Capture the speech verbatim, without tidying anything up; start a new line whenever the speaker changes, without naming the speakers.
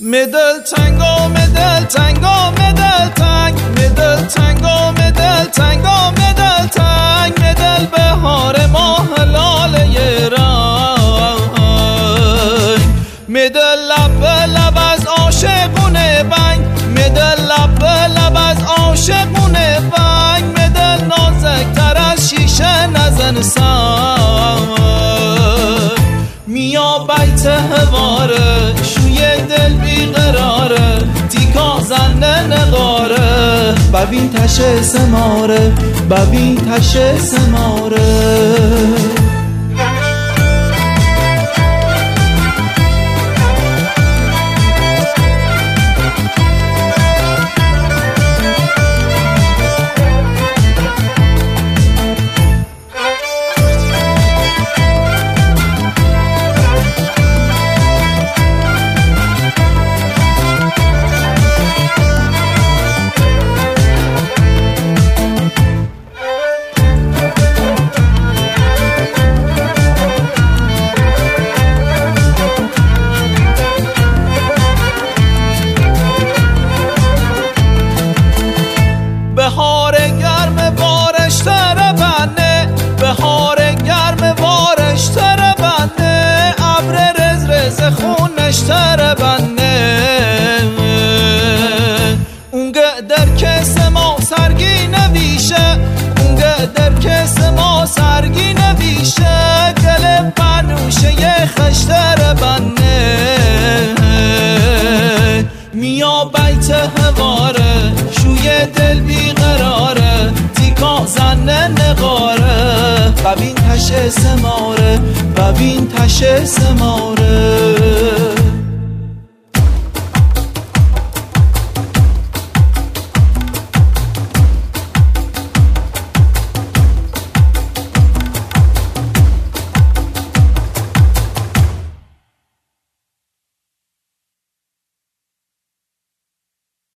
مدل تنگو مدل تنگو مدل تنگ مدل تنگو مدل تنگو مدل تنگ مدل بهار ماه لاله رنگ مدل لب لب از عاشقونه بنگ مدل لب لب از عاشقونه بنگ مدل نازکتر از شیشه نزن سنگ میا بیت هواره شوی دل بیقراره تیکا زنه نقاره ببین تشه سماره ببین تشه سماره بهار گرم بارش تره بنده بهار گرم بارش تره بنده ابر رز رز خونش تره بنده اون قدر کس ما سرگی نویشه اون قدر کس ما سرگی نویشه گل بنوشه یه خشتره بنده میا بیت هواره شوی دل بیقراره تیکا زنه نقاره ببین تشه سماره ببین تشه سماره